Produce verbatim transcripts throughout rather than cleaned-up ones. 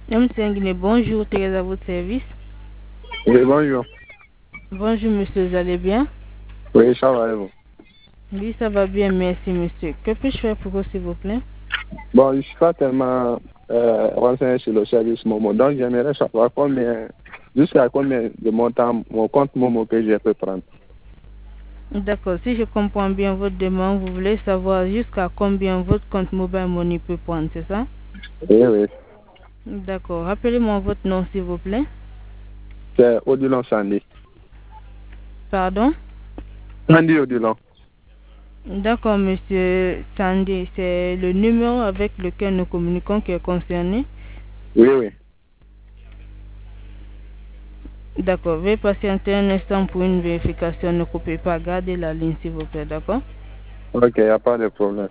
M. Guinée, bonjour, Thérèse à votre service. Oui, bonjour. Bonjour, monsieur, vous allez bien? Oui, ça va, et vous? Oui, ça va bien, merci, monsieur. Que puis-je faire pour vous, s'il vous plaît? Bon, je ne suis pas tellement euh, renseigné sur le service Momo, donc j'aimerais savoir combien, jusqu'à combien de montant mon compte Momo que je peux prendre. D'accord, si je comprends bien votre demande, vous voulez savoir jusqu'à combien votre compte Mobile Money peut prendre, c'est ça? Oui, oui. D'accord, rappelez-moi votre nom, s'il vous plaît. C'est Odilon Sandy. Pardon? Sandy Odilon. D'accord, monsieur Sandy, c'est le numéro avec lequel nous communiquons qui est concerné. Oui, oui. D'accord, veuillez patienter un instant pour une vérification. Ne coupez pas, gardez la ligne, s'il vous plaît, d'accord? Ok, il n'y a pas de problème.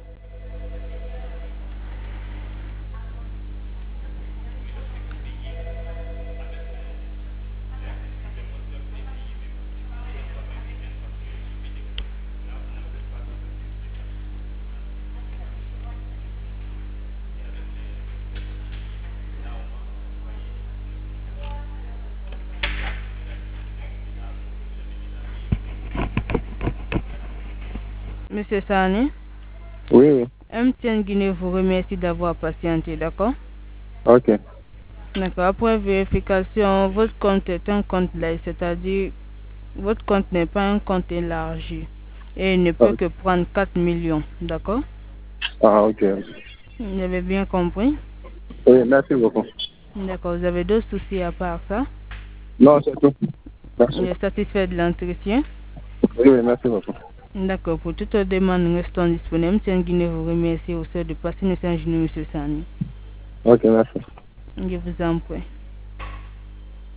Monsieur Sani, Oui, oui. M T N Guinée vous remercie d'avoir patienté, d'accord? Ok. D'accord, après vérification, votre compte est un compte live, c'est-à-dire votre compte n'est pas un compte élargi et il ne peut Ok. que prendre quatre millions, d'accord? Ah, ok. Vous avez bien compris? Oui, merci beaucoup. D'accord, vous avez d'autres soucis à part ça? Non, c'est tout. Vous Merci. êtes satisfait de l'entretien? Oui, oui, merci beaucoup. D'accord, pour toute demande, nous restons disponibles. M T N Guinée vous remercie au sein de passer une séance, monsieur Sani. Ok, merci. Je vous en prie.